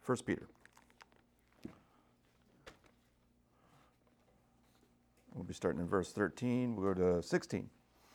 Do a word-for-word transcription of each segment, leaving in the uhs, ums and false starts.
First Peter. We'll be starting in verse thirteen. We'll go to sixteen.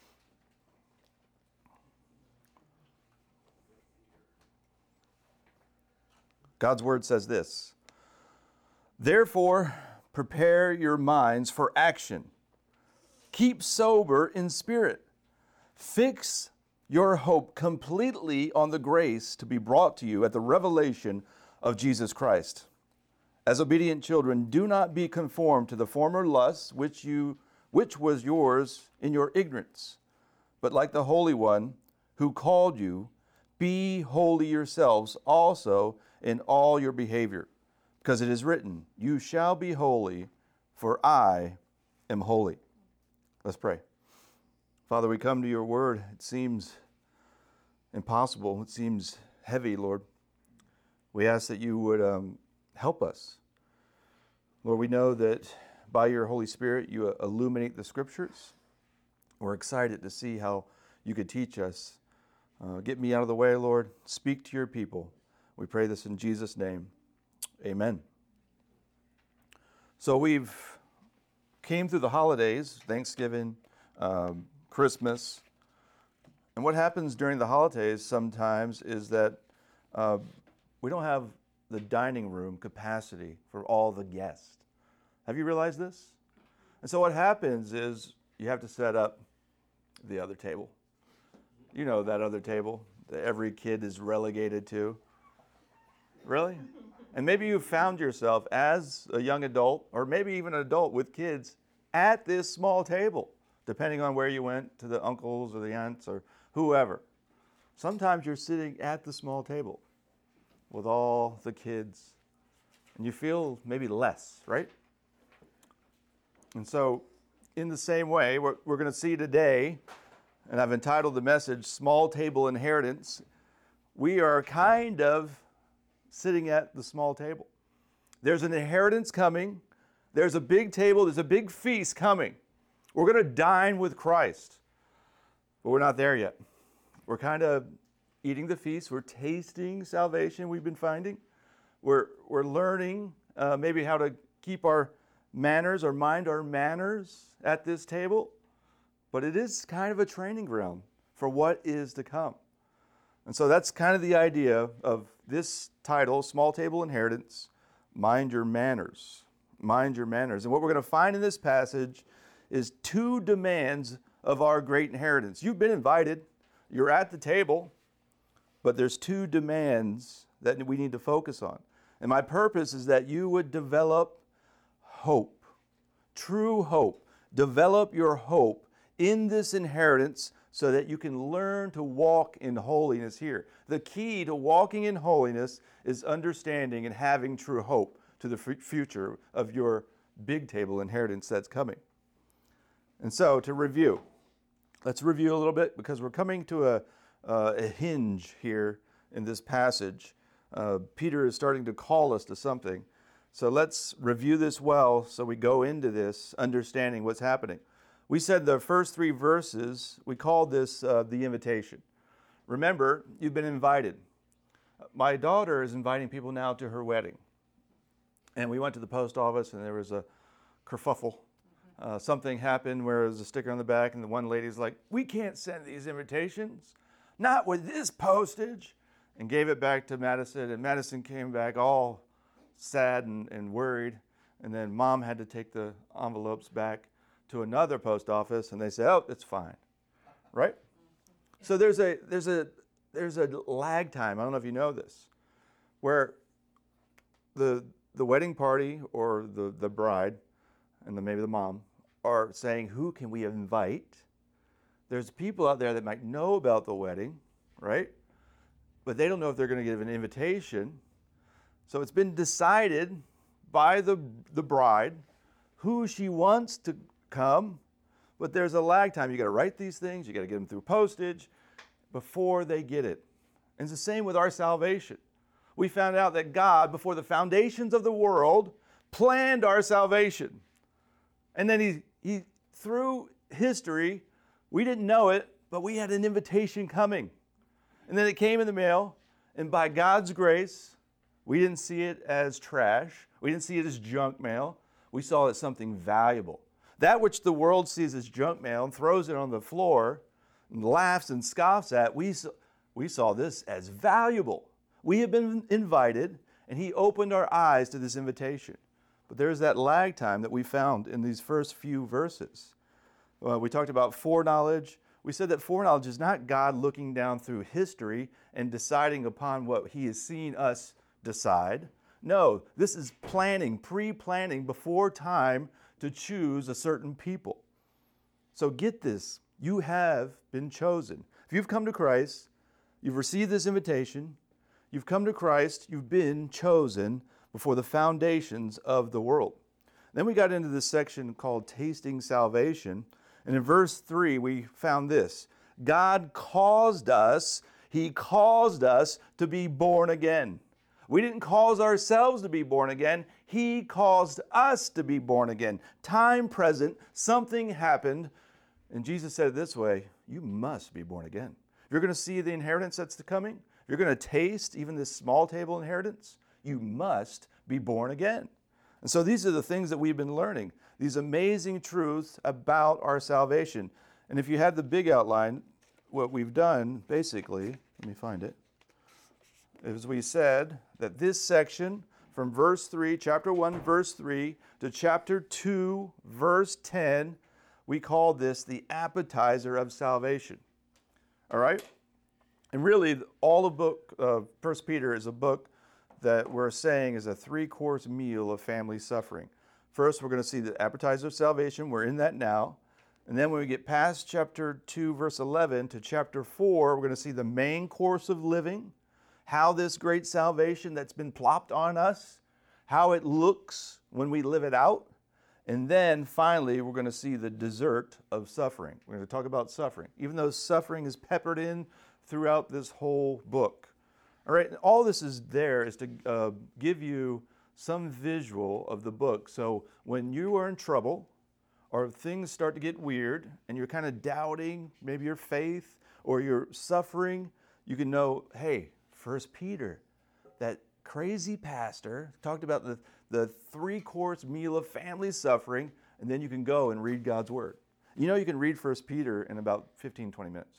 God's word says this: "Therefore, prepare your minds for action. Keep sober in spirit. Fix your hope completely on the grace to be brought to you at the revelation of Jesus Christ. As obedient children, do not be conformed to the former lusts which you which was yours in your ignorance, but like the Holy One who called you, be holy yourselves also in all your behavior, because it is written, you shall be holy, for I am holy." Let's pray. Father, we come to your word. It seems impossible. It seems heavy, Lord. We ask that you would um, help us. Lord, we know that by your Holy Spirit, you illuminate the scriptures. We're excited to see how you could teach us. Uh, get me out of the way, Lord. Speak to your people. We pray this in Jesus' name. Amen. So we've came through the holidays, Thanksgiving, um, Christmas. And what happens during the holidays sometimes is that uh, we don't have the dining room capacity for all the guests. Have you realized this? And so what happens is you have to set up the other table. You know that other table that every kid is relegated to. Really? And maybe you found yourself as a young adult, or maybe even an adult with kids, at this small table, depending on where you went, to the uncles or the aunts or whoever. Sometimes you're sitting at the small table with all the kids, and you feel maybe less, right? And so, in the same way, what we're going to see today, and I've entitled the message, Small Table Inheritance, we are kind of sitting at the small table. There's an inheritance coming. There's a big table. There's a big feast coming. We're going to dine with Christ. But we're not there yet. We're kind of eating the feast. We're tasting salvation, we've been finding. We're, we're learning uh, maybe how to keep our manners or mind our manners at this table. But it is kind of a training ground for what is to come. And so that's kind of the idea of this title, Small Table Inheritance, Mind Your Manners. Mind your manners. And what we're going to find in this passage is two demands of our great inheritance. You've been invited. You're at the table. But there's two demands that we need to focus on. And my purpose is that you would develop hope, true hope. Develop your hope in this inheritance so that you can learn to walk in holiness here. The key to walking in holiness is understanding and having true hope to the f- future of your big table inheritance that's coming. And so to review, let's review a little bit because we're coming to a, uh, a hinge here in this passage. Uh, Peter is starting to call us to something. So let's review this well so we go into this understanding what's happening. We said the first three verses, we called this uh, the invitation. Remember, you've been invited. My daughter is inviting people now to her wedding. And we went to the post office and there was a kerfuffle. Uh, something happened where there was a sticker on the back and the one lady's like, we can't send these invitations, not with this postage, and gave it back to Madison. And Madison came back all sad and, and worried. And then mom had to take the envelopes back to another post office and they said, oh, it's fine, right? So there's a there's a there's a lag time. I don't know if you know this, where the the wedding party or the, the bride and the, maybe the mom are saying, who can we invite? There's people out there that might know about the wedding, right? But they don't know if they're going to give an invitation. So it's been decided by the the bride who she wants to come, but there's a lag time. You got to write these things. You got to get them through postage before they get it. And it's the same with our salvation. We found out that God, before the foundations of the world, planned our salvation. And then he, he through history, we didn't know it, but we had an invitation coming. And then it came in the mail, and by God's grace, We didn't see it as trash. We didn't see it as junk mail. We saw it as something valuable. That which the world sees as junk mail and throws it on the floor and laughs and scoffs at, we saw, we saw this as valuable. We have been invited, and he opened our eyes to this invitation. But there's that lag time that we found in these first few verses. Uh, we talked about foreknowledge. We said that foreknowledge is not God looking down through history and deciding upon what he has seen us decide. No, this is planning, pre-planning before time to choose a certain people. So get this, you have been chosen. If you've come to Christ, you've received this invitation, you've come to Christ, you've been chosen before the foundations of the world. Then we got into this section called Tasting Salvation. And in verse three, we found this. God caused us, he caused us to be born again. We didn't cause ourselves to be born again. He caused us to be born again. Time present, something happened. And Jesus said it this way, you must be born again. If you're going to see the inheritance that's coming, if you're going to taste even this small table inheritance, you must be born again. And so these are the things that we've been learning, these amazing truths about our salvation. And if you had the big outline, what we've done, basically, let me find it, is we said that this section from verse three, chapter one, verse three, to chapter two, verse ten, we call this the appetizer of salvation. All right? And really, all of book, uh, First Peter is a book that we're saying is a three-course meal of family suffering. First, we're going to see the appetizer of salvation. We're in that now. And then when we get past chapter two, verse eleven to chapter four, we're going to see the main course of living, how this great salvation that's been plopped on us, how it looks when we live it out. And then finally, we're going to see the dessert of suffering. We're going to talk about suffering, even though suffering is peppered in throughout this whole book. All right, all this is there is to uh, give you some visual of the book. So when you are in trouble or things start to get weird and you're kind of doubting maybe your faith or you're suffering, you can know, hey, First Peter, that crazy pastor, talked about the, the three-course meal of family suffering, and then you can go and read God's Word. You know you can read First Peter in about fifteen, twenty minutes.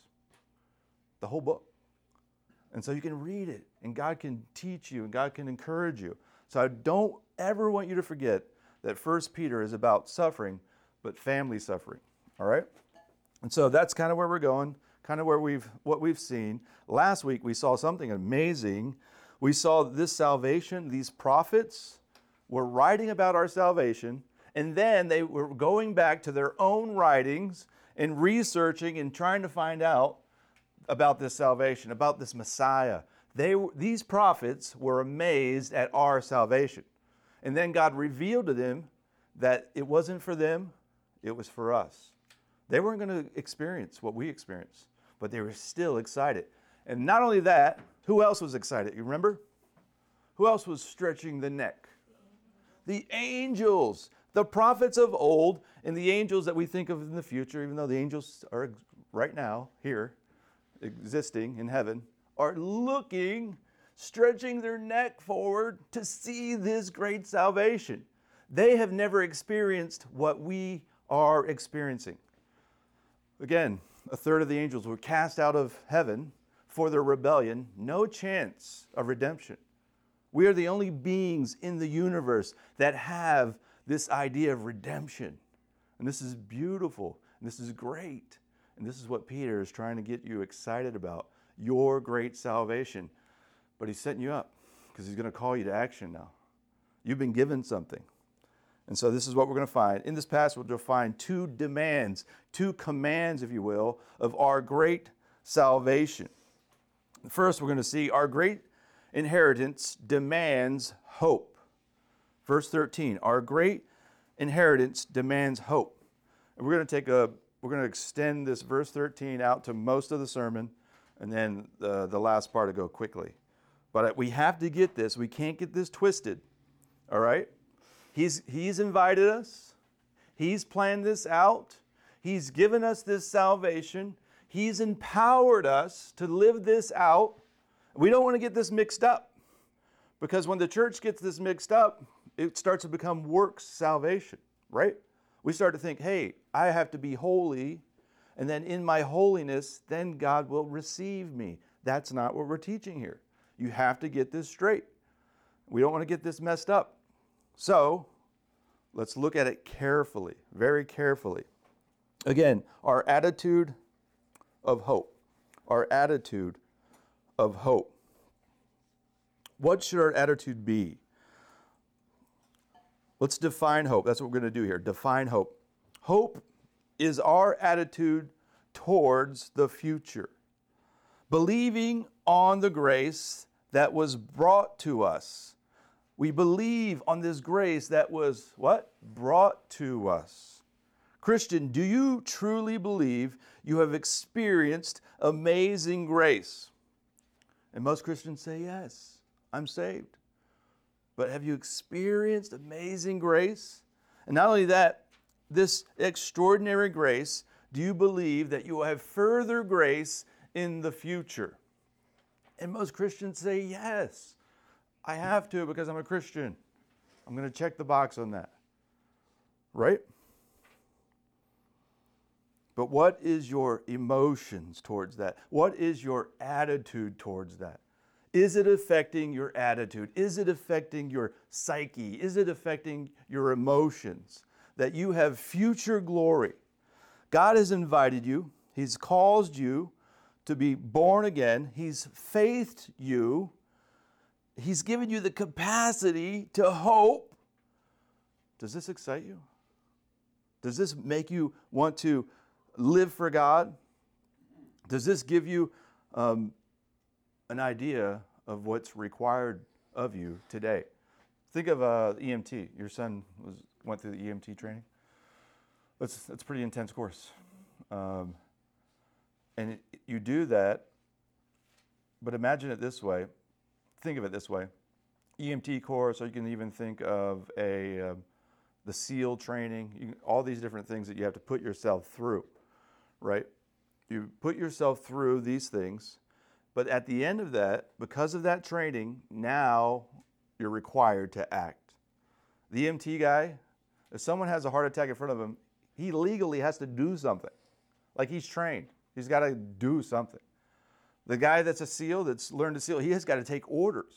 The whole book. And so you can read it, and God can teach you, and God can encourage you. So I don't ever want you to forget that First Peter is about suffering, but family suffering, all right? And so that's kind of where we're going, kind of where we've what we've seen. Last week we saw something amazing. We saw this salvation, these prophets were writing about our salvation, and then they were going back to their own writings and researching and trying to find out about this salvation, about this Messiah. They, these prophets were amazed at our salvation. And then God revealed to them that it wasn't for them, it was for us. They weren't going to experience what we experienced, but they were still excited. And not only that, who else was excited? You remember? Who else was stretching the neck? The angels, the prophets of old, and the angels that we think of in the future, even though the angels are right now here, existing in heaven, are looking, stretching their neck forward to see this great salvation. They have never experienced what we are experiencing. Again, a third of the angels were cast out of heaven for their rebellion. No chance of redemption. We are the only beings in the universe that have this idea of redemption. And this is beautiful, and this is great. And this is what Peter is trying to get you excited about, your great salvation. But he's setting you up because he's going to call you to action now. You've been given something. And so this is what we're going to find. In this passage, we'll find two demands, two commands, if you will, of our great salvation. First, we're going to see our great inheritance demands hope. Verse thirteen, our great inheritance demands hope. And we're going to take a We're going to extend this verse thirteen out to most of the sermon, and then the, the last part to go quickly. But we have to get this. We can't get this twisted. All right? He's, he's invited us. He's planned this out. He's given us this salvation. He's empowered us to live this out. We don't want to get this mixed up. Because when the church gets this mixed up, it starts to become works salvation, right? We start to think, hey, I have to be holy, and then in my holiness, then God will receive me. That's not what we're teaching here. You have to get this straight. We don't want to get this messed up. So, let's look at it carefully, very carefully. Again, our attitude of hope. Our attitude of hope. What should our attitude be? Let's define hope. That's what we're going to do here. Define hope. Hope is our attitude towards the future. Believing on the grace that was brought to us. We believe on this grace that was, what? Brought to us. Christian, do you truly believe you have experienced amazing grace? And most Christians say, yes, I'm saved. But have you experienced amazing grace? And not only that, this extraordinary grace, do you believe that you will have further grace in the future? And most Christians say, yes, I have to because I'm a Christian. I'm going to check the box on that. Right? But what is your emotions towards that? What is your attitude towards that? Is it affecting your attitude? Is it affecting your psyche? Is it affecting your emotions? That you have future glory. God has invited you. He's caused you to be born again. He's faithed you. He's given you the capacity to hope. Does this excite you? Does this make you want to live for God? Does this give you um, an idea of what's required of you today? Think of uh, E M T. Your son was went through the E M T training. That's that's a pretty intense course, um, and it, you do that. But imagine it this way. Think of it this way: E M T course, or you can even think of a um, the SEAL training. You, all these different things that you have to put yourself through, right? You put yourself through these things. But at the end of that, because of that training, now you're required to act. The E M T guy, if someone has a heart attack in front of him, he legally has to do something. Like he's trained. He's got to do something. The guy that's a SEAL, that's learned to SEAL, he has got to take orders.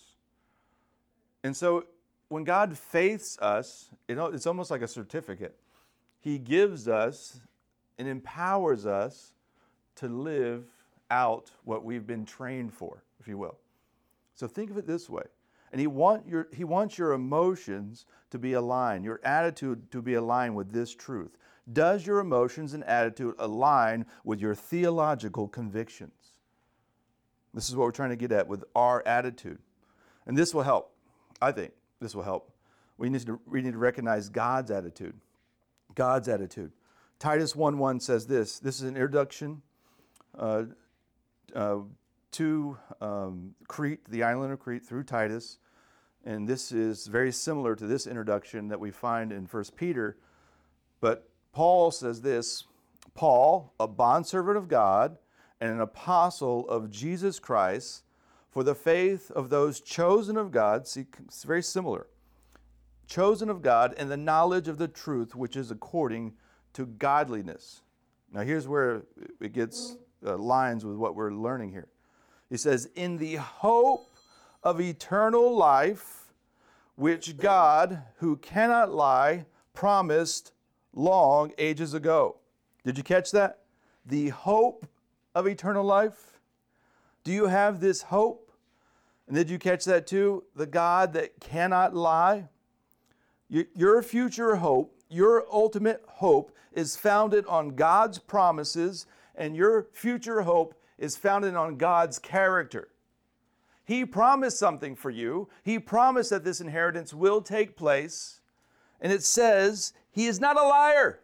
And so when God faiths us, you know, it's almost like a certificate. He gives us and empowers us to live out what we've been trained for, if you will. So think of it this way. And he, want your, he wants your emotions to be aligned, your attitude to be aligned with this truth. Does your emotions and attitude align with your theological convictions? This is what we're trying to get at with our attitude. And this will help. I think this will help. We need to, we need to recognize God's attitude. God's attitude. Titus one one says this. This is an introduction uh, uh, to um, Crete, the island of Crete, through Titus. And this is very similar to this introduction that we find in First Peter. But Paul says this, Paul, a bondservant of God and an apostle of Jesus Christ, for the faith of those chosen of God, see, it's very similar, chosen of God and the knowledge of the truth which is according to godliness. Now here's where it gets uh, lines with what we're learning here. He says, in the hope of eternal life, which God, who cannot lie, promised long ages ago. Did you catch that? The hope of eternal life. Do you have this hope? And did you catch that too? The God that cannot lie. Your future hope, your ultimate hope is founded on God's promises, and your future hope is founded on God's character. He promised something for you. He promised that this inheritance will take place. And it says he is not a liar.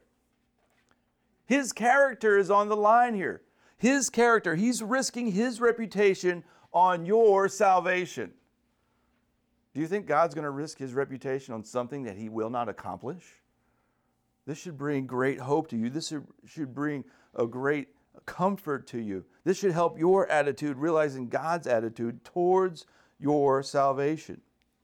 His character is on the line here. His character, he's risking his reputation on your salvation. Do you think God's going to risk his reputation on something that he will not accomplish? This should bring great hope to you. This should bring a great comfort to you. This should help your attitude, realizing God's attitude towards your salvation.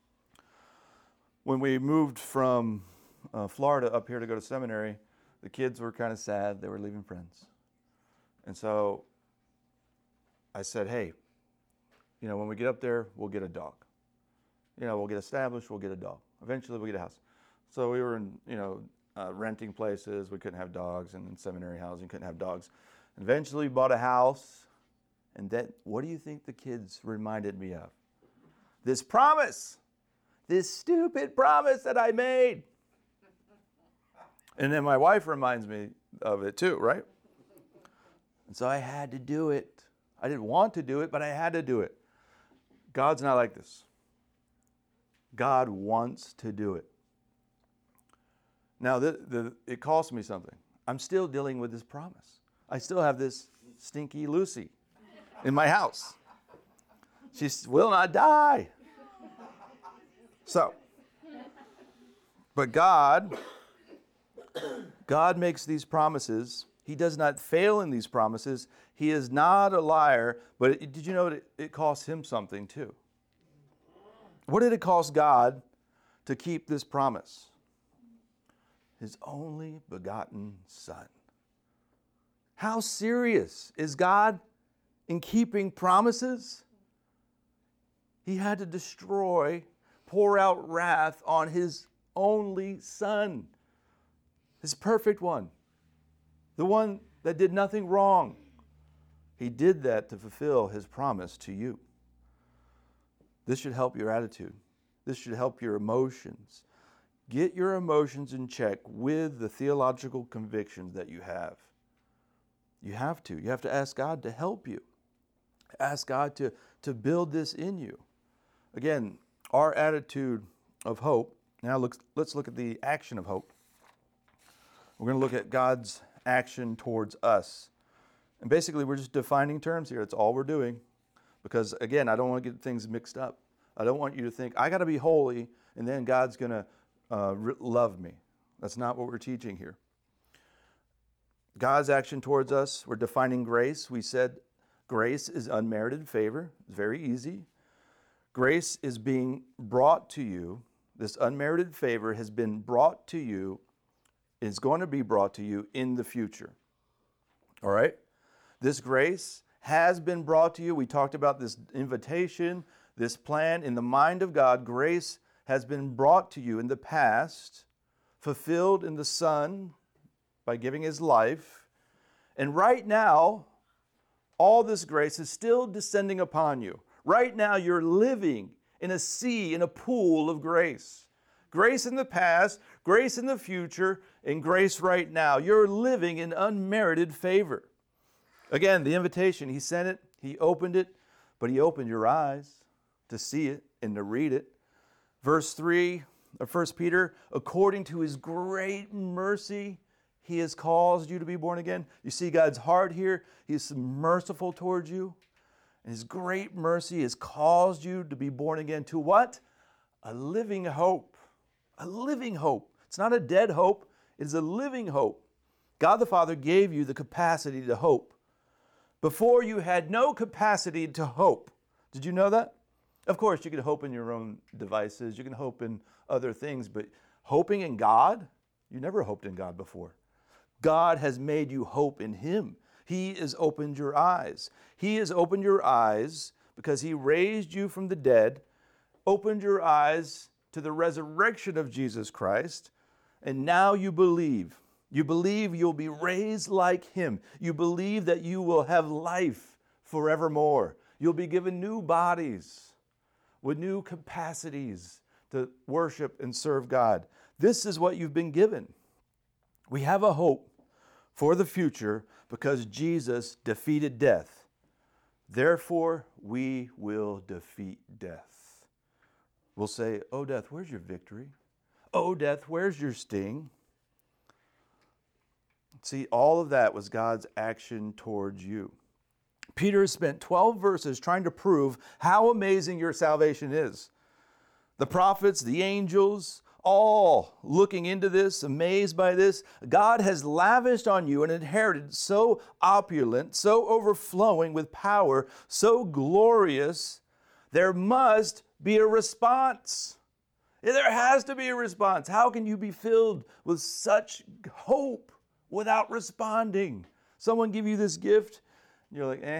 when we moved from uh, Florida up here to go to seminary, the kids were kind of sad. They were leaving friends. And so I said, hey, you know, when we get up there, we'll get a dog. You know, we'll get established, we'll get a dog. Eventually we'll get a house. So we were in, you know, uh, renting places. We couldn't have dogs, and in seminary housing, couldn't have dogs. Eventually we bought a house, and that, what do you think the kids reminded me of? This promise, this stupid promise that I made. And then my wife reminds me of it too, right? And so I had to do it. I didn't want to do it, but I had to do it. God's not like this. God wants to do it. Now, the, the, it cost me something. I'm still dealing with this promise. I still have this stinky Lucy in my house. She will not die. So, but God, God makes these promises. He does not fail in these promises. He is not a liar, but it, did you know it, it cost him something too? What did it cost God to keep this promise? His only begotten Son. How serious is God in keeping promises? He had to destroy, pour out wrath on his only Son, his perfect one, the one that did nothing wrong. He did that to fulfill his promise to you. This should help your attitude. This should help your emotions. Get your emotions in check with the theological convictions that you have. You have to. You have to ask God to help you. Ask God to, to build this in you. Again, our attitude of hope. Now look, let's look at the action of hope. We're going to look at God's action towards us. And basically, we're just defining terms here. That's all we're doing. Because, again, I don't want to get things mixed up. I don't want you to think, I got to be holy, and then God's going to uh, re- love me. That's not what we're teaching here. God's action towards us, we're defining grace. We said grace is unmerited favor. It's very easy. Grace is being brought to you. This unmerited favor has been brought to you, is going to be brought to you in the future. All right? This grace has been brought to you. We talked about this invitation, this plan in the mind of God. Grace has been brought to you in the past, fulfilled in the Son by giving his life. And right now, all this grace is still descending upon you. Right now, you're living in a sea, in a pool of grace. Grace in the past, grace in the future, and grace right now. You're living in unmerited favor. Again, the invitation, he sent it, he opened it, but he opened your eyes to see it and to read it. Verse three of First Peter, according to his great mercy, he has caused you to be born again. You see God's heart here. He is merciful towards you. And his great mercy has caused you to be born again to what? A living hope. A living hope. It's not a dead hope. It is a living hope. God the Father gave you the capacity to hope. Before you had no capacity to hope. Did you know that? Of course, you can hope in your own devices. You can hope in other things. But hoping in God, you never hoped in God before. God has made you hope in him. He has opened your eyes. He has opened your eyes because he raised you from the dead, opened your eyes to the resurrection of Jesus Christ, and now you believe. You believe you'll be raised like him. You believe that you will have life forevermore. You'll be given new bodies with new capacities to worship and serve God. This is what you've been given. We have a hope for the future because Jesus defeated death. Therefore, we will defeat death. We'll say, oh, death, where's your victory? Oh, death, where's your sting? See, all of that was God's action towards you. Peter spent twelve verses trying to prove how amazing your salvation is. The prophets, the angels, all looking into this, amazed by this. God has lavished on you an inheritance so opulent, so overflowing with power, so glorious, there must be a response. There has to be a response. How can you be filled with such hope without responding? Someone give you this gift, and you're like, eh.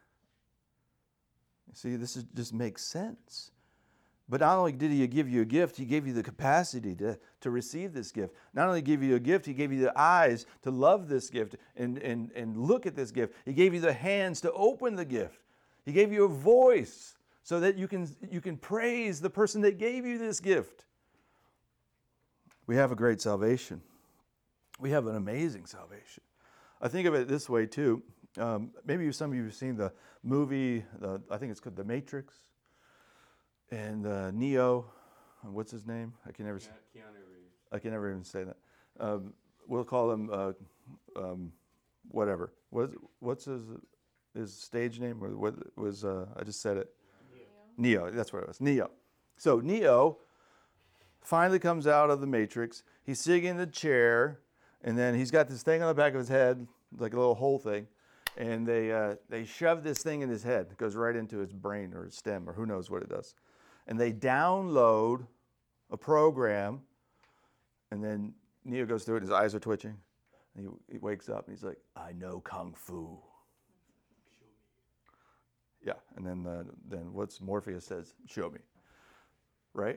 See, this is, just makes sense. But not only did he give you a gift, he gave you the capacity to, to receive this gift. Not only give you a gift, he gave you the eyes to love this gift and, and, and look at this gift. He gave you the hands to open the gift. He gave you a voice so that you can, you can praise the person that gave you this gift. We have a great salvation. We have an amazing salvation. I think of it this way too. Um, maybe some of you have seen the movie, the, I think it's called The Matrix. And uh, Neo, what's his name? I can never. Ke- Keanu Reeves. I can never even say that. Um, we'll call him uh, um, whatever. What's what's his his stage name? Or what was? Uh, I just said it. Neo. Neo. That's what it was. Neo. So Neo finally comes out of the Matrix. He's sitting in the chair, and then he's got this thing on the back of his head, like a little hole thing. And they uh, they shove this thing in his head. It goes right into his brain or his stem or who knows what it does. And they download a program, and then Neo goes through it. His eyes are twitching. And he, he wakes up, and he's like, I know Kung Fu. Yeah, and then uh, then what's Morpheus says, show me. Right?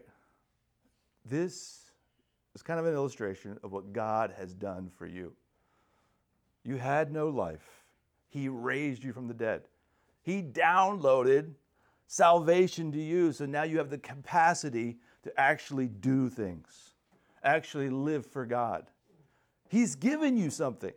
This is kind of an illustration of what God has done for you. You had no life. He raised you from the dead. He downloaded salvation to you, so now you have the capacity to actually do things, actually live for God. He's given you something.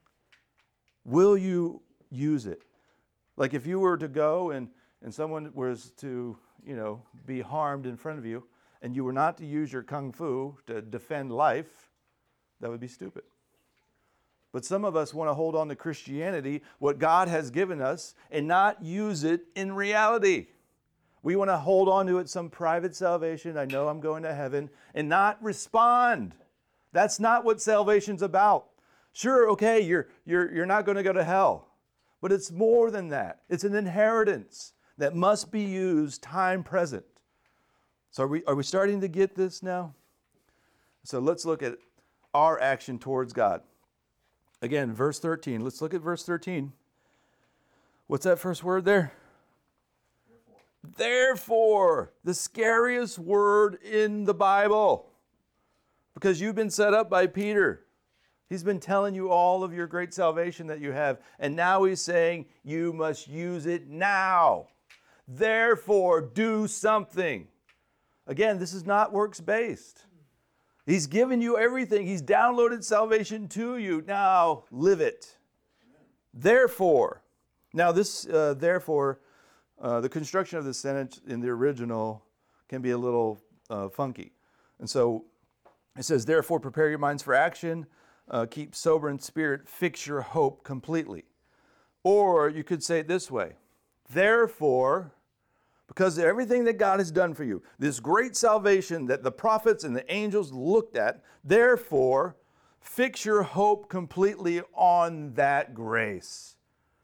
Will you use it? Like if you were to go and, and someone was to, you know, be harmed in front of you, and you were not to use your kung fu to defend life, that would be stupid. But some of us want to hold on to Christianity, what God has given us, and not use it in reality. We want to hold on to it, some private salvation. I know I'm going to heaven, and not respond. That's not what salvation's about. Sure, okay, you're, you're, you're not going to go to hell. But it's more than that. It's an inheritance that must be used time present. So are we, are we starting to get this now? So let's look at our action towards God. Again, verse thirteen. Let's look at verse thirteen. What's that first word there? Therefore. Therefore, the scariest word in the Bible. Because you've been set up by Peter. He's been telling you all of your great salvation that you have. And now he's saying you must use it now. Therefore, do something. Again, this is not works-based. He's given you everything. He's downloaded salvation to you. Now, live it. Therefore. Now, this, uh, therefore, uh, the construction of this sentence in the original can be a little uh, funky. And so it says, therefore, prepare your minds for action. Uh, keep sober in spirit. Fix your hope completely. Or you could say it this way. Therefore, because of everything that God has done for you, this great salvation that the prophets and the angels looked at, therefore, fix your hope completely on that grace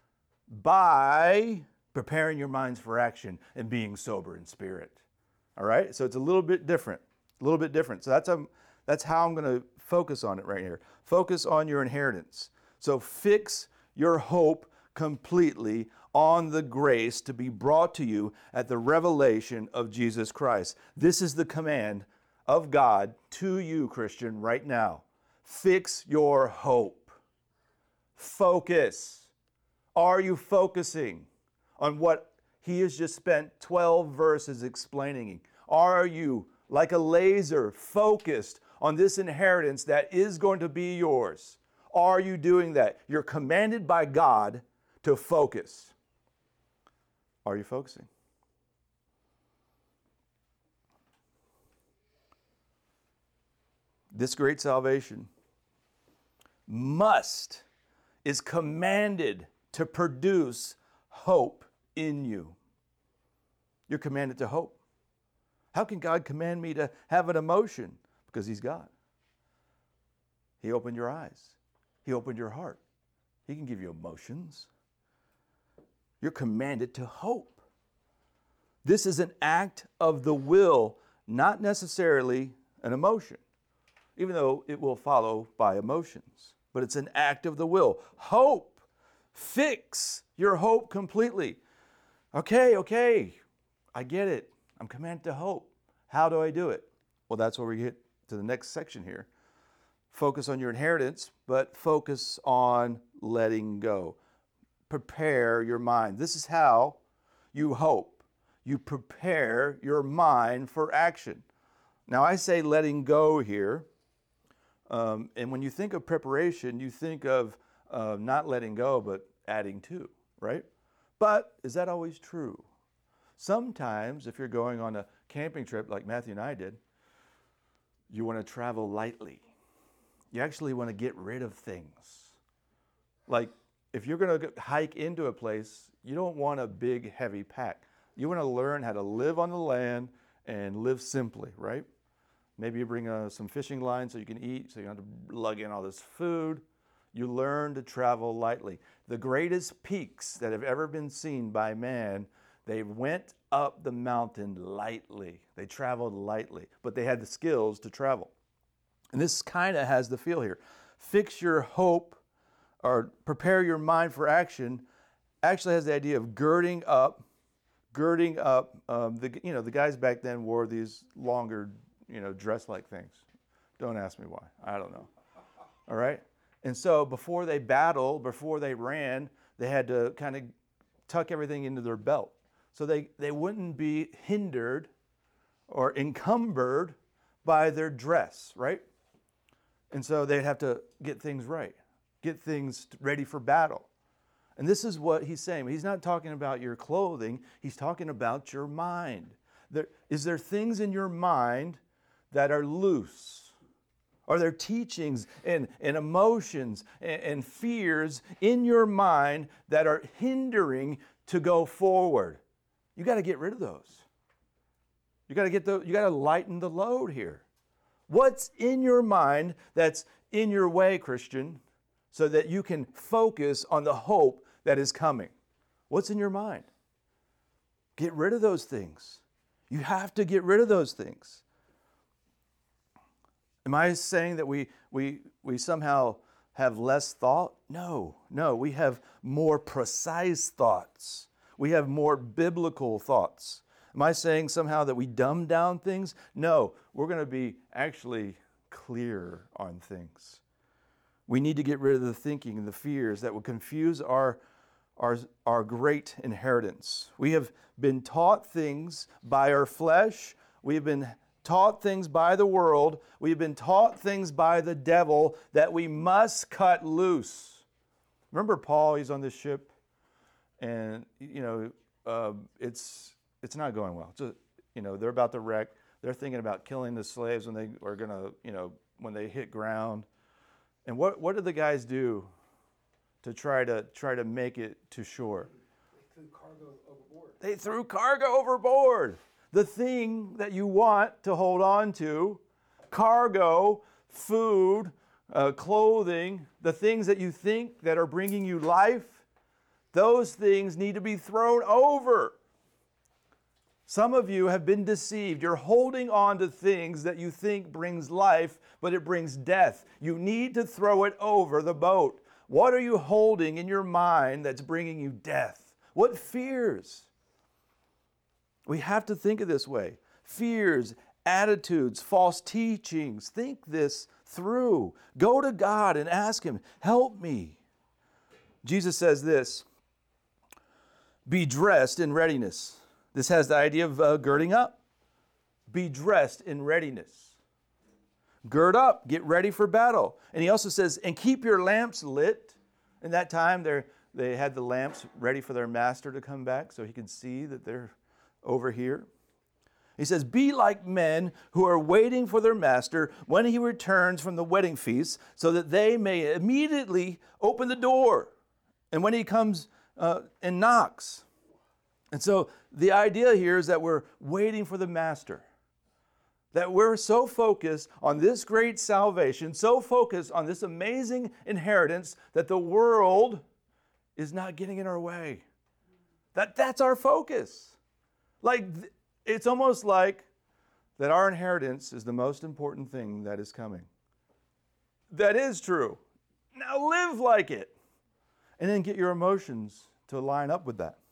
by preparing your minds for action and being sober in spirit. All right? So it's a little bit different, a little bit different. So that's, a, that's how I'm going to focus on it right here. Focus on your inheritance. So fix your hope completely on the grace to be brought to you at the revelation of Jesus Christ. This is the command of God to you, Christian, right now. Fix your hope. Focus. Are you focusing on what he has just spent twelve verses explaining? Are you, like a laser, focused on this inheritance that is going to be yours? Are you doing that? You're commanded by God to focus. Are you focusing? This great salvation must, is commanded to produce hope in you. You're commanded to hope. How can God command me to have an emotion? Because He's God. He opened your eyes. He opened your heart. He can give you emotions. You're commanded to hope. This is an act of the will, not necessarily an emotion, even though it will follow by emotions, but it's an act of the will. Hope. Fix your hope completely. Okay, okay, I get it. I'm commanded to hope. How do I do it? Well, that's where we get to the next section here. Focus on your inheritance, but focus on letting go. Prepare your mind. This is how you hope. You prepare your mind for action. Now, I say letting go here, um, and when you think of preparation, you think of uh, not letting go, but adding to, right? But is that always true? Sometimes, if you're going on a camping trip like Matthew and I did, you want to travel lightly. You actually want to get rid of things. Like, if you're going to hike into a place, you don't want a big, heavy pack. You want to learn how to live on the land and live simply, right? Maybe you bring uh, some fishing line so you can eat, so you don't have to lug in all this food. You learn to travel lightly. The greatest peaks that have ever been seen by man, they went up the mountain lightly. They traveled lightly, but they had the skills to travel. And this kind of has the feel here. Fix your hope or prepare your mind for action actually has the idea of girding up, girding up. Um, the you know the guys back then wore these longer you know dress-like things. Don't ask me why. I don't know. All right. And so before they battled, before they ran, they had to kind of tuck everything into their belt, so they they wouldn't be hindered or encumbered by their dress, right? And so they'd have to get things right, get things ready for battle. And this is what he's saying. He's not talking about your clothing. He's talking about your mind. There, is there things in your mind that are loose? Are there teachings and, and emotions and, and fears in your mind that are hindering to go forward? You got to get rid of those. You got to get the. You got to lighten the load here. What's in your mind that's in your way, Christian, so that you can focus on the hope that is coming? What's in your mind? Get rid of those things. You have to get rid of those things. Am I saying that we we we somehow have less thought? No, no. We have more precise thoughts. We have more biblical thoughts. Am I saying somehow that we dumb down things? No, we're going to be actually clear on things. We need to get rid of the thinking and the fears that will confuse our, our, our great inheritance. We have been taught things by our flesh. We have been taught things by the world. We have been taught things by the devil that we must cut loose. Remember Paul, he's on this ship, and, you know, uh, it's... It's not going well. It's a, you know, they're about to wreck. They're thinking about killing the slaves when they are going to, you know, when they hit ground. And what what did the guys do to try to try to make it to shore? They threw cargo overboard. They threw cargo overboard. The thing that you want to hold on to, cargo, food, uh, clothing, the things that you think that are bringing you life, those things need to be thrown over. Some of you have been deceived. You're holding on to things that you think brings life, but it brings death. You need to throw it over the boat. What are you holding in your mind that's bringing you death? What fears? We have to think of this way. Fears, attitudes, false teachings. Think this through. Go to God and ask Him, help me. Jesus says this, be dressed in readiness. This has the idea of uh, girding up. Be dressed in readiness. Gird up, get ready for battle. And he also says, and keep your lamps lit. In that time, they had the lamps ready for their master to come back so he could see that they're over here. He says, be like men who are waiting for their master when he returns from the wedding feast, so that they may immediately open the door. And when he comes uh, and knocks. And so the idea here is that we're waiting for the master. That we're so focused on this great salvation, so focused on this amazing inheritance that the world is not getting in our way. That that's our focus. Like, it's almost like that our inheritance is the most important thing that is coming. That is true. Now live like it. And then get your emotions to line up with that.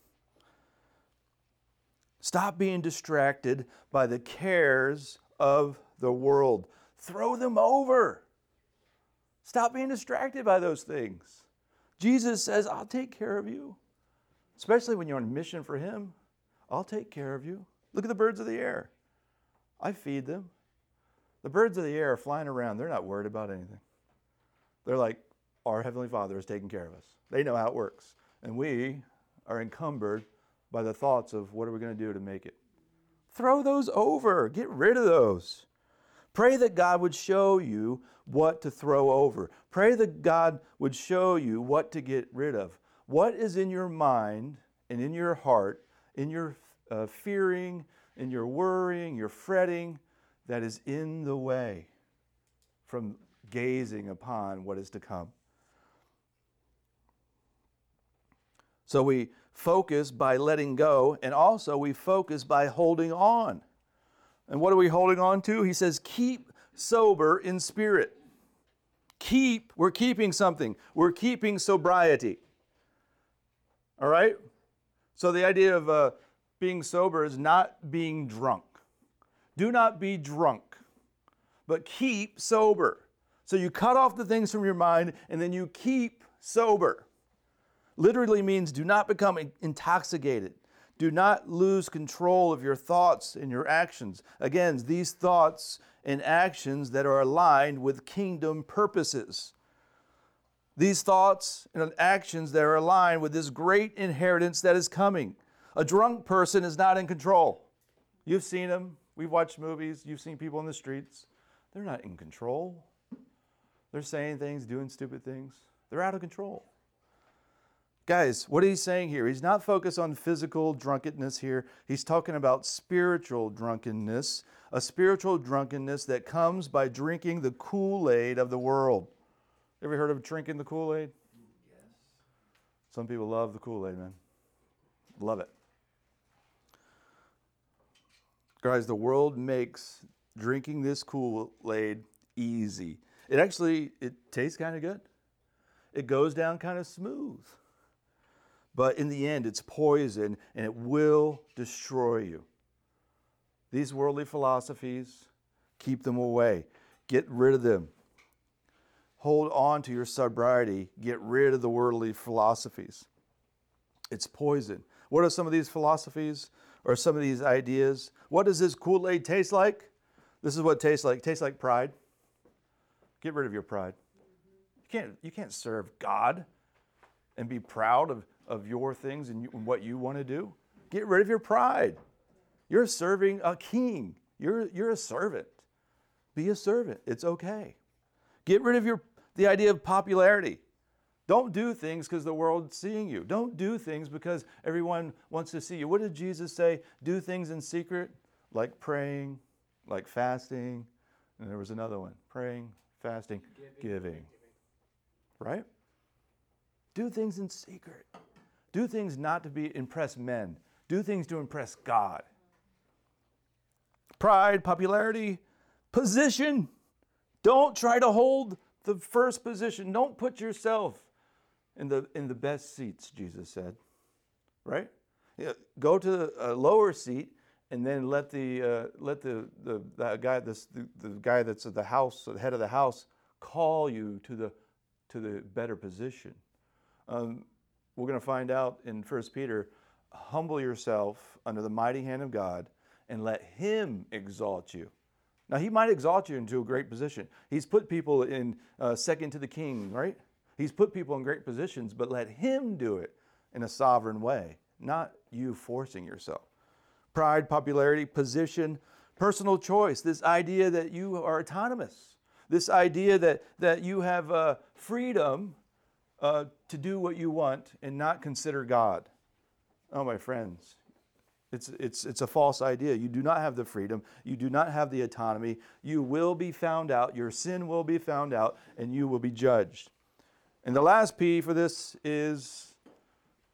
Stop being distracted by the cares of the world. Throw them over. Stop being distracted by those things. Jesus says, I'll take care of you. Especially when you're on a mission for Him. I'll take care of you. Look at the birds of the air. I feed them. The birds of the air are flying around. They're not worried about anything. They're like, our Heavenly Father is taking care of us. They know how it works. And we are encumbered by the thoughts of what are we going to do to make it. Throw those over. Get rid of those. Pray that God would show you what to throw over. Pray that God would show you what to get rid of. What is in your mind and in your heart, in your uh, fearing, in your worrying, your fretting, that is in the way from gazing upon what is to come. So we focus by letting go, and also we focus by holding on. And what are we holding on to? He says, keep sober in spirit. Keep, we're keeping something. We're keeping sobriety. All right? So the idea of uh, being sober is not being drunk. Do not be drunk, but keep sober. So you cut off the things from your mind, and then you keep sober. Literally means do not become intoxicated. Do not lose control of your thoughts and your actions. Again, these thoughts and actions that are aligned with kingdom purposes. These thoughts and actions that are aligned with this great inheritance that is coming. A drunk person is not in control. You've seen them. We've watched movies. You've seen people in the streets. They're not in control. They're saying things, doing stupid things. They're out of control. Guys, what he's saying here, he's not focused on physical drunkenness here. He's talking about spiritual drunkenness, a spiritual drunkenness that comes by drinking the Kool-Aid of the world. Ever heard of drinking the Kool-Aid? Yes. Some people love the Kool-Aid, man. Love it. Guys, the world makes drinking this Kool-Aid easy. It actually, it tastes kind of good. It goes down kind of smooth. But in the end, it's poison, and it will destroy you. These worldly philosophies, keep them away. Get rid of them. Hold on to your sobriety. Get rid of the worldly philosophies. It's poison. What are some of these philosophies or some of these ideas? What does this Kool-Aid taste like? This is what it tastes like. It tastes like pride. Get rid of your pride. You can't, you can't serve God and be proud of, of your things and, you, and what you want to do. Get rid of your pride. You're serving a king. You're, you're a servant. Be a servant. It's okay. Get rid of your the idea of popularity. Don't do things because the world's seeing you. Don't do things because everyone wants to see you. What did Jesus say? Do things in secret, like praying, like fasting. And there was another one. Praying, fasting, giving. giving. Right? Do things in secret. Do things not to be impress men. Do things to impress God. Pride, popularity, position. Don't try to hold the first position. Don't put yourself in the in the best seats, Jesus said. Right? Yeah, go to a lower seat and then let the uh, let the the, the guy this the, the guy that's at the house, the head of the house, call you to the to the better position. Um, we're going to find out in First Peter, humble yourself under the mighty hand of God and let Him exalt you. Now, He might exalt you into a great position. He's put people in uh, second to the king, right? He's put people in great positions, but let Him do it in a sovereign way, not you forcing yourself. Pride, popularity, position, personal choice, this idea that you are autonomous, this idea that, that you have uh, freedom uh, to do what you want and not consider God. Oh, my friends. It's, it's, it's a false idea. You do not have the freedom. You do not have the autonomy. You will be found out. Your sin will be found out, and you will be judged. And the last P for this is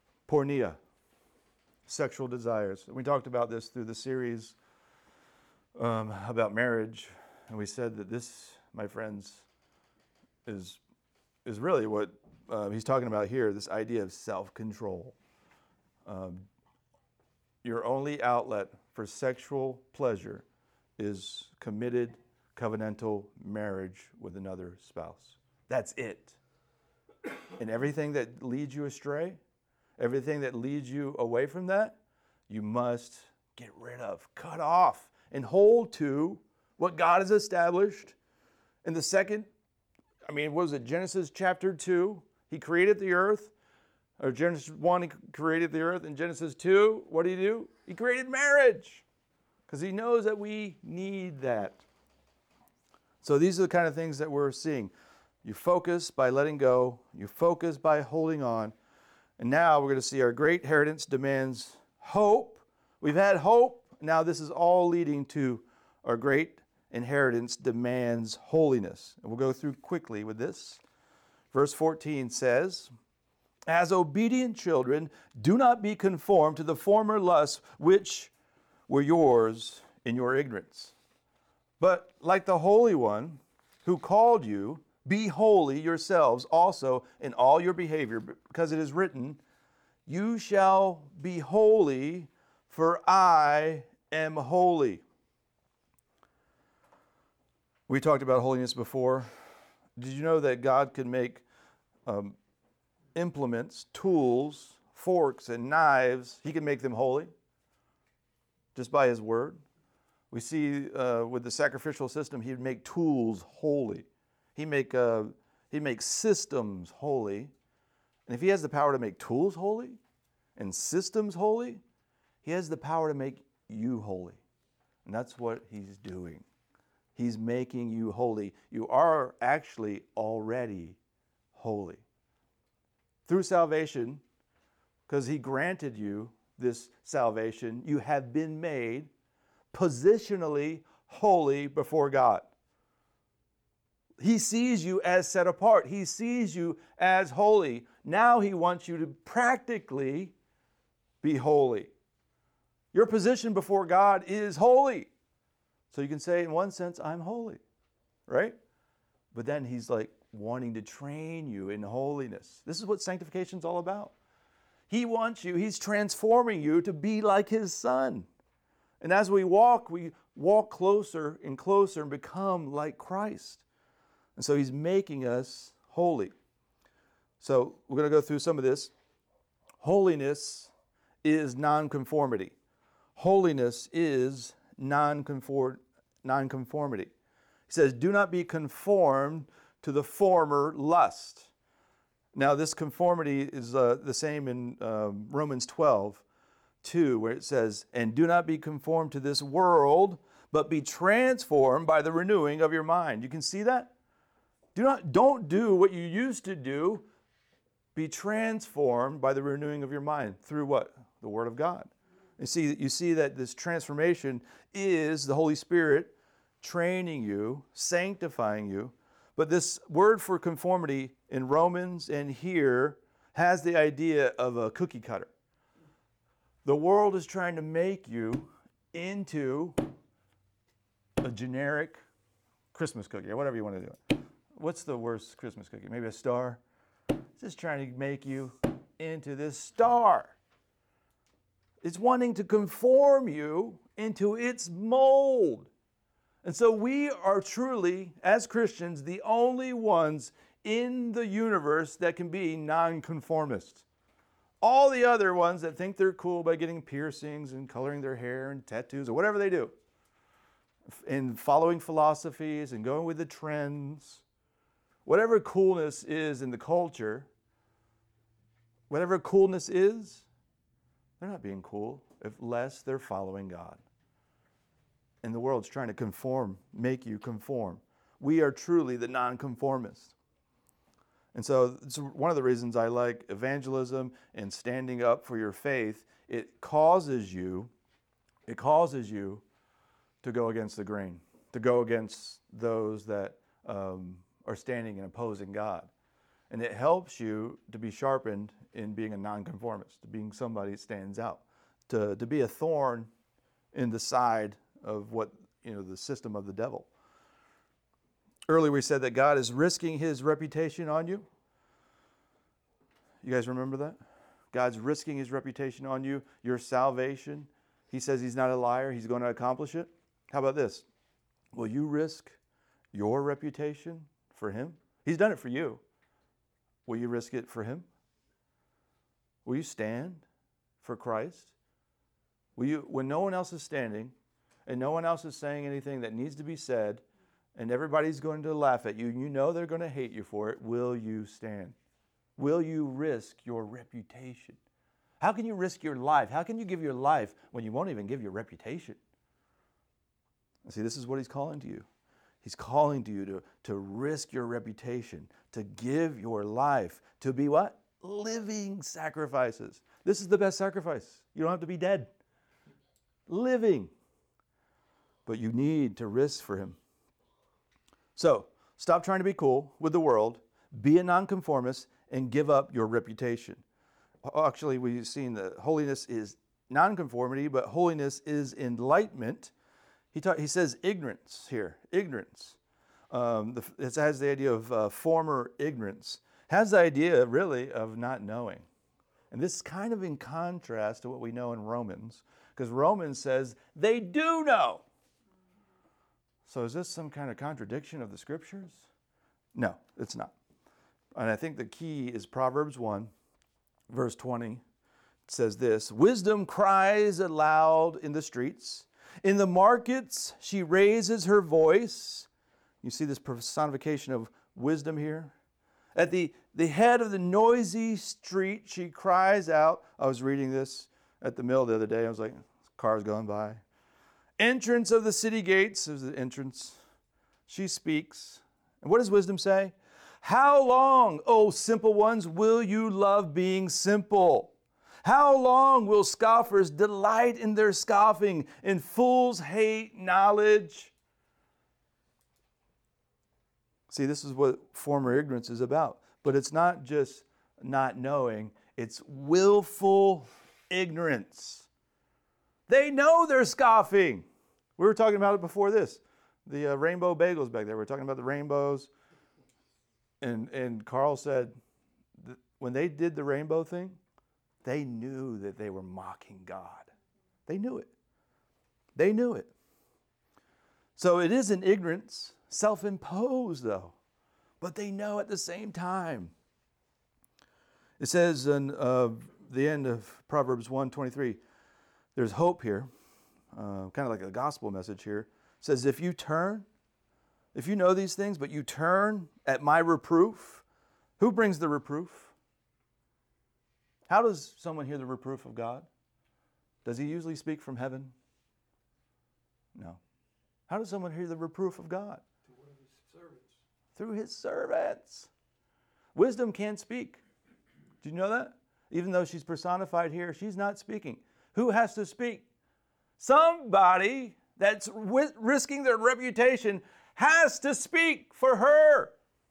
porneia, sexual desires. We talked about this through the series um, about marriage, and we said that this, my friends, is is really what uh, he's talking about here. This idea of self-control. Um, your only outlet for sexual pleasure is committed covenantal marriage with another spouse. That's it. And everything that leads you astray, everything that leads you away from that, you must get rid of, cut off, and hold to what God has established. In the second, I mean, what was it, Genesis chapter two? He created the earth. Or Genesis one, he created the earth. In Genesis two, what did he do? He created marriage. Because he knows that we need that. So these are the kind of things that we're seeing. You focus by letting go. You focus by holding on. And now we're going to see our great inheritance demands hope. We've had hope. Now this is all leading to our great inheritance demands holiness. And we'll go through quickly with this. Verse fourteen says, as obedient children, do not be conformed to the former lusts which were yours in your ignorance. But like the Holy One who called you, be holy yourselves also in all your behavior, because it is written, you shall be holy, for I am holy. We talked about holiness before. Did you know that God can make um, implements, tools, forks, and knives? He can make them holy just by His word. We see uh, with the sacrificial system, He'd make tools holy. He make uh, He'd make systems holy. And if He has the power to make tools holy and systems holy, He has the power to make you holy. And that's what He's doing. He's making you holy. You are actually already holy. Through salvation, because He granted you this salvation, you have been made positionally holy before God. He sees you as set apart. He sees you as holy. Now He wants you to practically be holy. Your position before God is holy. So you can say, in one sense, I'm holy, right? But then He's like wanting to train you in holiness. This is what sanctification is all about. He wants you, He's transforming you to be like His Son. And as we walk, we walk closer and closer and become like Christ. And so He's making us holy. So we're going to go through some of this. Holiness is nonconformity. Holiness is nonconform- nonconformity. He says, do not be conformed to the former lust. Now, this conformity is uh, the same in um, Romans twelve, two, where it says, and do not be conformed to this world, but be transformed by the renewing of your mind. You can see that? Do not, don't do what you used to do. Be transformed by the renewing of your mind. Through what? The Word of God. You see, you see that this transformation is the Holy Spirit training you, sanctifying you. But this word for conformity in Romans and here has the idea of a cookie cutter. The world is trying to make you into a generic Christmas cookie, or whatever you want to do. What's the worst Christmas cookie? Maybe a star? It's just trying to make you into this star. It's wanting to conform you into its mold. And so we are truly, as Christians, the only ones in the universe that can be nonconformist. All the other ones that think they're cool by getting piercings and coloring their hair and tattoos or whatever they do, and following philosophies and going with the trends, whatever coolness is in the culture, whatever coolness is, they're not being cool unless they're following God. And the world's trying to conform, make you conform. We are truly the nonconformists. And so it's one of the reasons I like evangelism and standing up for your faith. It causes you, it causes you to go against the grain, to go against those that um, are standing and opposing God. And it helps you to be sharpened in being a nonconformist, to being somebody that stands out, to, to be a thorn in the side of what you know, the system of the devil. Earlier we said that God is risking his reputation on you. You guys remember that? God's risking his reputation on you, your salvation. He says he's not a liar. He's going to accomplish it. How about this? Will you risk your reputation for him? He's done it for you. Will you risk it for him? Will you stand for Christ? Will you, when no one else is standing and no one else is saying anything that needs to be said and everybody's going to laugh at you and you know they're going to hate you for it, will you stand? Will you risk your reputation? How can you risk your life? How can you give your life when you won't even give your reputation? See, this is what he's calling to you. He's calling to you to, to risk your reputation, to give your life, to be what? Living sacrifices. This is the best sacrifice. You don't have to be dead. Living. But you need to risk for him. So, stop trying to be cool with the world. Be a nonconformist and give up your reputation. Actually, we've seen that holiness is nonconformity, but holiness is enlightenment. He, ta- he says ignorance here, ignorance. Um, the, it has the idea of uh, former ignorance. Has the idea, really, of not knowing. And this is kind of in contrast to what we know in Romans, because Romans says they do know. So is this some kind of contradiction of the Scriptures? No, it's not. And I think the key is Proverbs one, verse twenty. It says this, wisdom cries aloud in the streets. In the markets, she raises her voice. You see this personification of wisdom here? At the, the head of the noisy street, she cries out. I was reading this at the mill the other day. I was like, cars going by. Entrance of the city gates is the entrance. She speaks. And what does wisdom say? How long, O simple ones, will you love being simple? How long will scoffers delight in their scoffing, and fools hate knowledge? See, this is what former ignorance is about. But it's not just not knowing, it's willful ignorance. They know they're scoffing. We were talking about it before this. The uh, rainbow bagels back there. We were talking about the rainbows. And, and Carl said, that when they did the rainbow thing, they knew that they were mocking God. They knew it. They knew it. So it is an ignorance, self-imposed though, but they know at the same time. It says in uh, the end of Proverbs one twenty-three, there's hope here, uh, kind of like a gospel message here. It says, if you turn, if you know these things, but you turn at my reproof, who brings the reproof? How does someone hear the reproof of God? Does he usually speak from heaven? No. How does someone hear the reproof of God? To one of his servants. Through his servants. Wisdom can't speak. Do you know that? Even though she's personified here, she's not speaking. Who has to speak? Somebody that's wi- risking their reputation has to speak for her.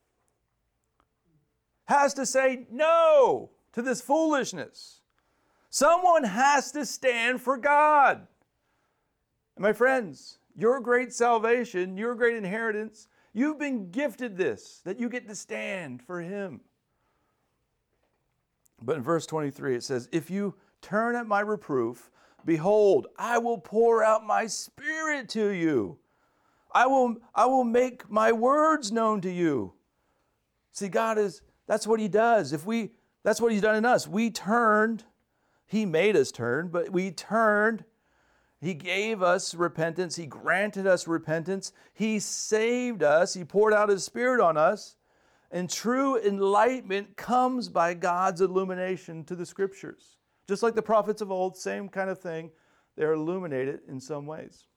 Has to say no to this foolishness. Someone has to stand for God. And my friends, your great salvation, your great inheritance, you've been gifted this, that you get to stand for him. But in verse twenty-three it says, if you turn at my reproof, behold, I will pour out my spirit to you. I will, I will make my words known to you. See, God is, that's what he does. If we, that's what he's done in us. We turned, he made us turn, but we turned. He gave us repentance. He granted us repentance. He saved us. He poured out his spirit on us. And true enlightenment comes by God's illumination to the scriptures. Just like the prophets of old, same kind of thing. They're illuminated in some ways.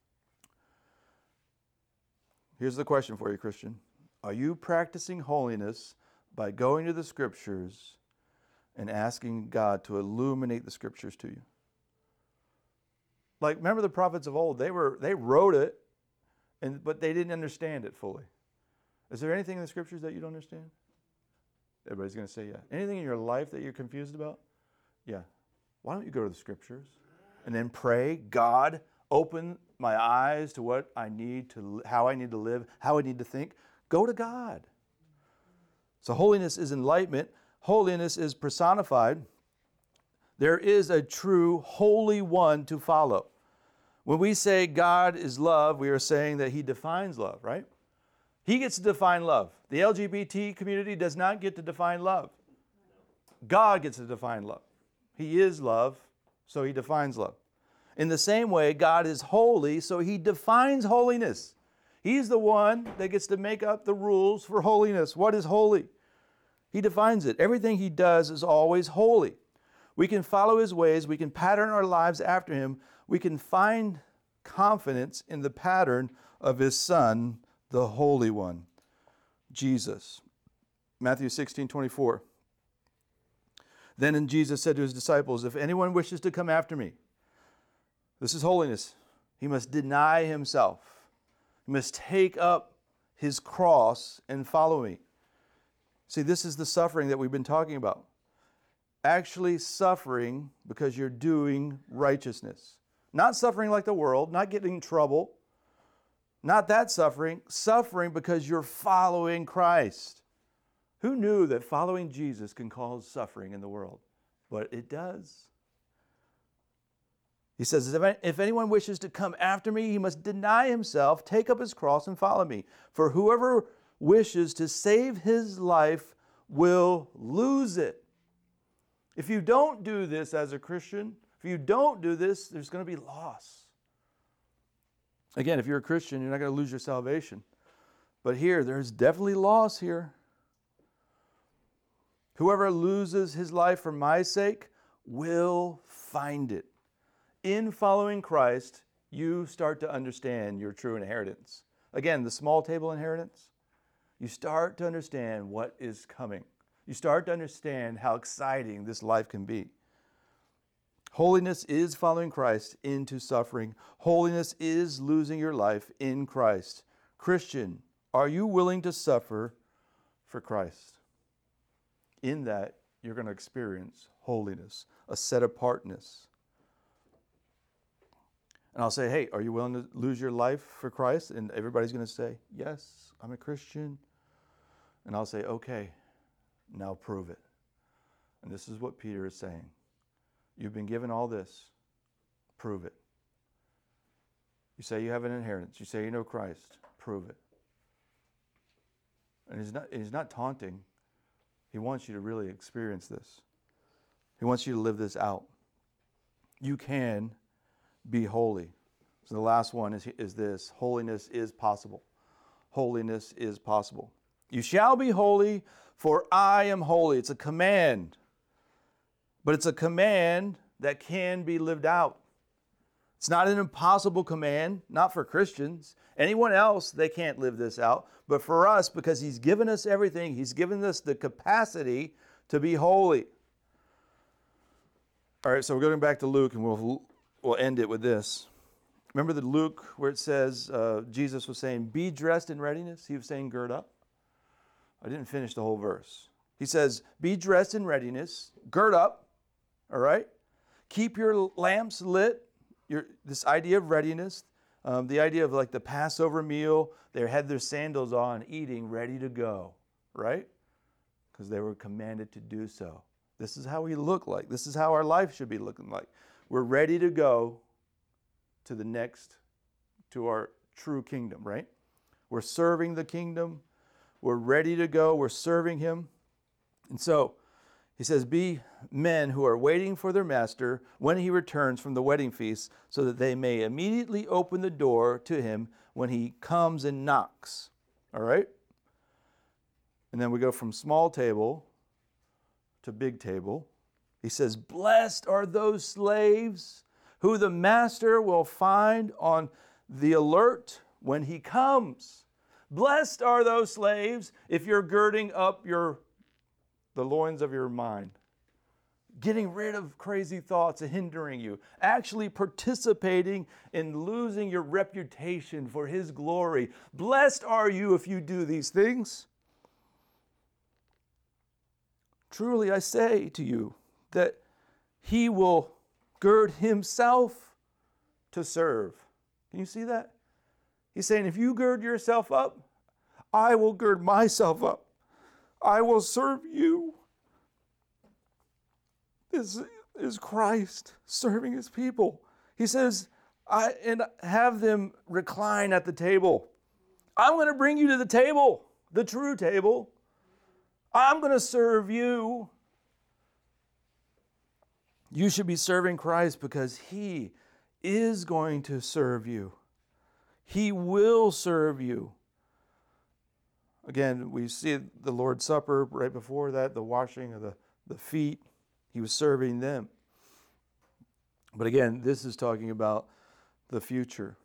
Here's the question for you, Christian. Are you practicing holiness by going to the scriptures and asking God to illuminate the scriptures to you? Like, remember the prophets of old, they were they wrote it, and but they didn't understand it fully. Is there anything in the scriptures that you don't understand? Everybody's going to say yeah. Anything in your life that you're confused about? Yeah. Why don't you go to the scriptures and then pray, God, open my eyes to what I need to, how I need to live, how I need to think, go to God. So holiness is enlightenment. Holiness is personified. There is a true holy one to follow. When we say God is love, we are saying that he defines love, right? He gets to define love. The L G B T community does not get to define love. God gets to define love. He is love, so he defines love. In the same way, God is holy, so he defines holiness. He's the one that gets to make up the rules for holiness. What is holy? He defines it. Everything he does is always holy. We can follow his ways. We can pattern our lives after him. We can find confidence in the pattern of his Son, the Holy One, Jesus. Matthew sixteen twenty-four. Then Jesus said to his disciples, if anyone wishes to come after me, this is holiness, he must deny himself. He must take up his cross and follow me. See, this is the suffering that we've been talking about. Actually suffering because you're doing righteousness. Not suffering like the world, not getting in trouble. Not that suffering. Suffering because you're following Christ. Who knew that following Jesus can cause suffering in the world? But it does. He says, if anyone wishes to come after me, he must deny himself, take up his cross, and follow me. For whoever wishes to save his life will lose it. If you don't do this as a Christian, if you don't do this, there's going to be loss. Again, if you're a Christian, you're not going to lose your salvation. But here, there's definitely loss here. Whoever loses his life for my sake will find it. In following Christ, you start to understand your true inheritance. Again, the small table inheritance, you start to understand what is coming. You start to understand how exciting this life can be. Holiness is following Christ into suffering. Holiness is losing your life in Christ. Christian, are you willing to suffer for Christ? In that, you're going to experience holiness, a set-apartness. And I'll say, hey, are you willing to lose your life for Christ? And everybody's going to say, yes, I'm a Christian. And I'll say, okay, now prove it. And this is what Peter is saying. You've been given all this. Prove it. You say you have an inheritance. You say you know Christ. Prove it. And he's not, he's not taunting. He wants you to really experience this. He wants you to live this out. You can be holy. So the last one is, is this. Holiness is possible. Holiness is possible. You shall be holy, for I am holy. It's a command. But it's a command that can be lived out. It's not an impossible command, not for Christians. Anyone else, they can't live this out. But for us, because he's given us everything, he's given us the capacity to be holy. All right, so we're going back to Luke, and we'll, we'll end it with this. Remember the Luke where it says uh, Jesus was saying, be dressed in readiness? He was saying, gird up. I didn't finish the whole verse. He says, be dressed in readiness, gird up, all right? Keep your lamps lit. Your, this idea of readiness, um, the idea of like the Passover meal, they had their sandals on, eating, ready to go, right? Because they were commanded to do so. This is how we look like. This is how our life should be looking like. We're ready to go to the next, to our true kingdom, right? We're serving the kingdom. We're ready to go. We're serving him. And so he says, be men who are waiting for their master when he returns from the wedding feast, so that they may immediately open the door to him when he comes and knocks. All right? And then we go from small table to big table. He says, blessed are those slaves who the master will find on the alert when he comes. Blessed are those slaves if you're girding up your the loins of your mind, getting rid of crazy thoughts hindering you, actually participating in losing your reputation for his glory. Blessed are you if you do these things. Truly I say to you that he will gird himself to serve. Can you see that? He's saying, if you gird yourself up, I will gird myself up. I will serve you. This is Christ serving his people. He says, I and have them recline at the table. I'm going to bring you to the table, the true table. I'm going to serve you. You should be serving Christ because he is going to serve you. He will serve you. Again, we see the Lord's Supper right before that, the washing of the, the feet. He was serving them. But again, this is talking about the future.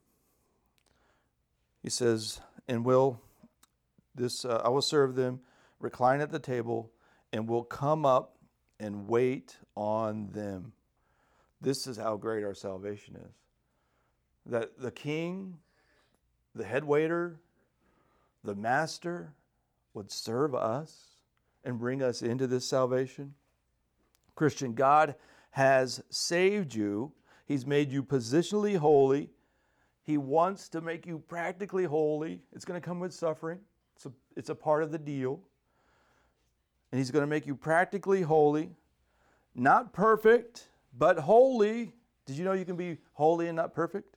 He says, and will this uh, I will serve them, recline at the table, and will come up and wait on them. This is how great our salvation is. That the king, the head waiter, the master would serve us and bring us into this salvation. Christian, God has saved you. He's made you positionally holy. He wants to make you practically holy. It's going to come with suffering. It's a, it's a part of the deal. And he's going to make you practically holy. Not perfect, but holy. Did you know you can be holy and not perfect?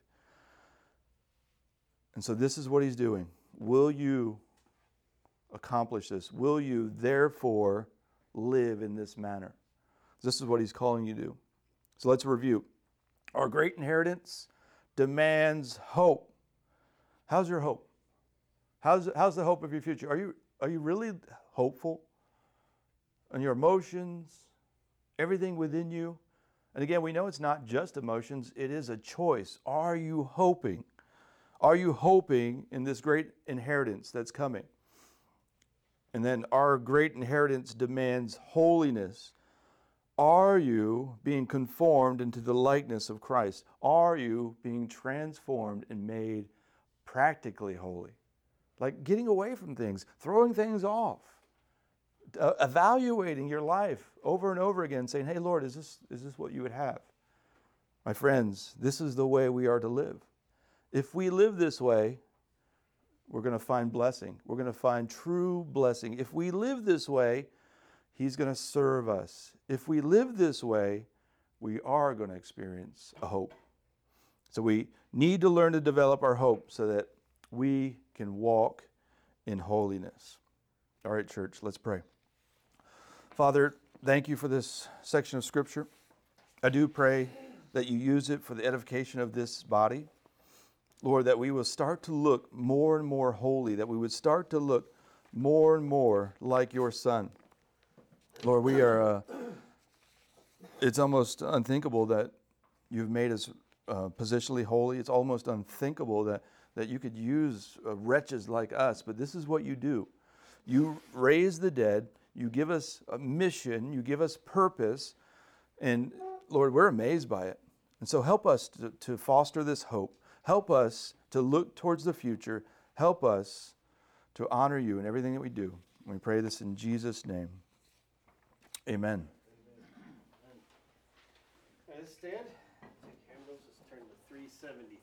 And so this is what he's doing. Will you accomplish this? Will you therefore live in this manner? This is what he's calling you to do. So let's review. Our great inheritance demands hope. How's your hope? How's, how's the hope of your future? Are you, are you really hopeful? And your emotions, everything within you? And again, we know it's not just emotions, it is a choice. Are you hoping? Are you hoping in this great inheritance that's coming? And then our great inheritance demands holiness. Are you being conformed into the likeness of Christ? Are you being transformed and made practically holy? Like getting away from things, throwing things off, uh, evaluating your life over and over again, saying, hey, Lord, is this, is this what you would have? My friends, this is the way we are to live. If we live this way, we're going to find blessing. We're going to find true blessing. If we live this way, he's going to serve us. If we live this way, we are going to experience a hope. So we need to learn to develop our hope so that we can walk in holiness. All right, church, let's pray. Father, thank you for this section of Scripture. I do pray that you use it for the edification of this body. Lord, that we will start to look more and more holy, that we would start to look more and more like your Son. Lord, we are, uh, it's almost unthinkable that you've made us uh, positionally holy. It's almost unthinkable that, that you could use uh, wretches like us, but this is what you do. You raise the dead, you give us a mission, you give us purpose, and Lord, we're amazed by it. And so help us to, to foster this hope. Help us to look towards the future. Help us to honor you in everything that we do. We pray this in Jesus' name. Amen. Let's stand. Take handles. Let's turn to three seventy.